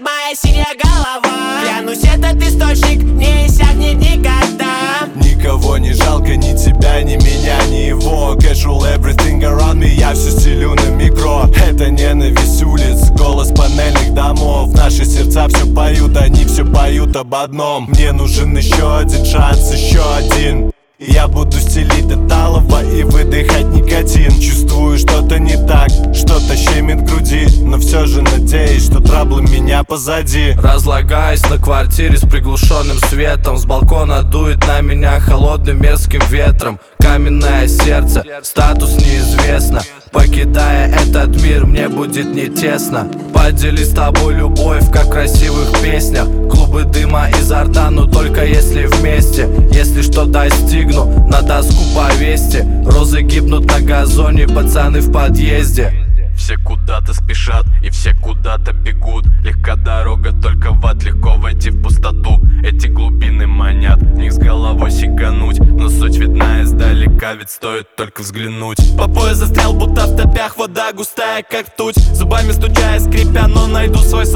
моя синяя голова. Клянусь, этот источник не иссякнет никогда. Никого не жалко, ни тебя, ни меня, ни его. Casual everything around me, я все стелю на микро. Это ненависть улиц, голос панельных домов. Наши сердца все поют, они все поют об одном. Мне нужен еще один шанс, еще один. Я буду стелить до талого и выдыхать никотин. Чувствую, что-то не так, что-то щемит в груди, но все же надеюсь, что траблы меня позади. Разлагаюсь на квартире с приглушенным светом. С балкона дует на меня холодным мерзким ветром. Каменное сердце, статус неизвестно. Покидая этот мир, мне будет не тесно. Поделись с тобой любовь, как в красивых песнях. Клубы дыма изо рта, но только если вместе. Если что достигну, на доску повесьте. Розы гибнут на газоне, пацаны в подъезде. Все куда-то спешат и все куда-то бегут. Легка дорога, только в ад легко войти в пустоту. Эти глубины манят, в них с головой сигануть. Но суть видна издалека, ведь стоит только взглянуть. По пояс застрял, будто в топях, вода густая, как ртуть. Зубами стуча и скрипя, но найду свой